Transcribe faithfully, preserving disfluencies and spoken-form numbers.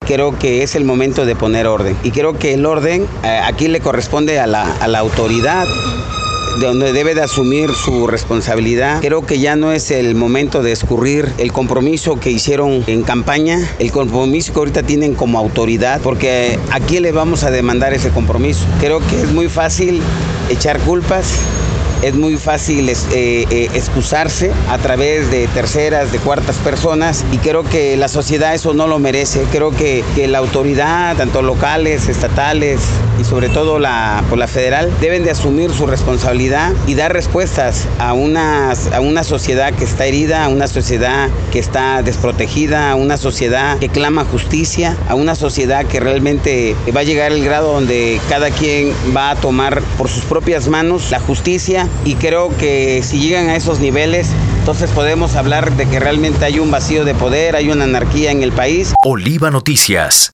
creo que es el momento de poner orden. Y creo que el orden eh, aquí le corresponde a la, a la autoridad, de donde debe de asumir su responsabilidad. Creo que ya no es el momento de escurrir el compromiso que hicieron en campaña, el compromiso que ahorita tienen como autoridad, porque ¿a quién le vamos a demandar ese compromiso? Creo que es muy fácil echar culpas. Es muy fácil eh, eh, excusarse a través de terceras, de cuartas personas, y creo que la sociedad eso no lo merece. Creo que, que la autoridad, tanto locales, estatales y sobre todo la, por la federal, deben de asumir su responsabilidad y dar respuestas a una, a una sociedad que está herida, a una sociedad que está desprotegida, a una sociedad que clama justicia, a una sociedad que realmente va a llegar al grado donde cada quien va a tomar por sus propias manos la justicia. Y creo que si llegan a esos niveles, entonces podemos hablar de que realmente hay un vacío de poder, hay una anarquía en el país. Oliva Noticias.